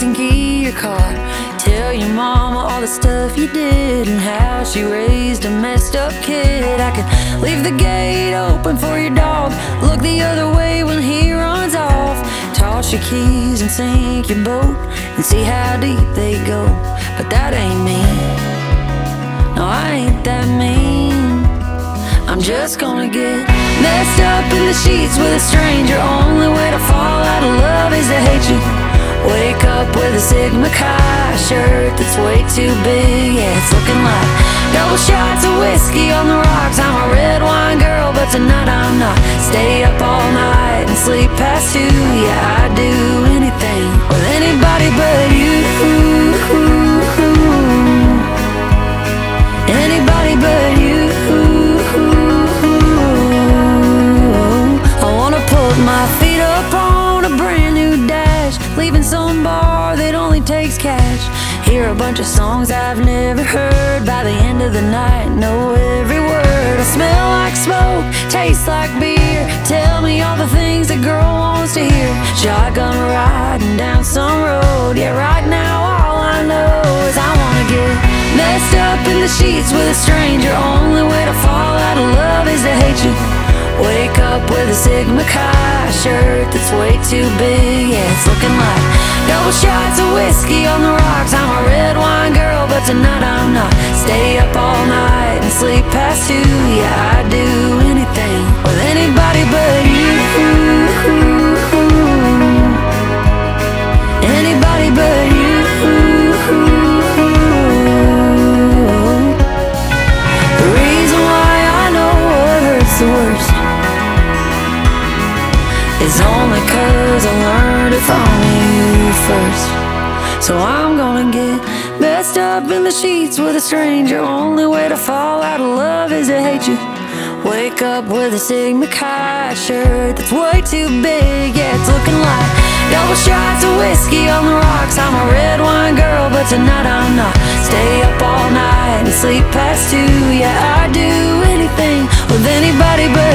and key your car. Tell your mama all the stuff you did and how she raised a messed up kid. I could leave the gate open for your dog, look the other way when he runs off, toss your keys and sink your boat and see how deep they go. But that ain't me. No, I ain't that mean. I'm just gonna get messed up in the sheets with a stranger. Only way to fall out of love is to hate you. Wake up with a Sigma Chi shirt that's way too big. Yeah, it's looking like double shots of whiskey on the rocks. I'm a red wine girl, but tonight I'm not. Stay up all night and sleep past 2. Yeah, I'd do anything with anybody but you. Anybody but you. I wanna put my feet up on a brand new dash, leaving some bar that only takes cash. Hear a bunch of songs I've never heard. By the end of the night, know every word. I smell like smoke, taste like beer. Tell me all the things a girl wants to hear. Shotgun riding down some road. Yeah, right now all I know is I wanna get messed up in the sheets with a stranger. Only way to fall out of love is to hate you. Wake up with a Sigma Chi shirt that's way too big. Yeah, it's looking like double shots of whiskey on the rocks. I'm a red wine girl, but tonight I'm not. Stay up all night and sleep past 2. Yeah, I'd do anything with anybody but you. Anybody but you. The reason why I know what hurts the worst is only 'cause I learned it from you first. So I'm gonna get messed up in the sheets with a stranger. Only way to fall out of love is to hate you. Wake up with a Sigma Chi shirt that's way too big. Yeah, it's looking like double shots of whiskey on the rocks. I'm a red wine girl, but tonight I'm not. Stay up all night and sleep past 2. Yeah, I'd do anything with anybody but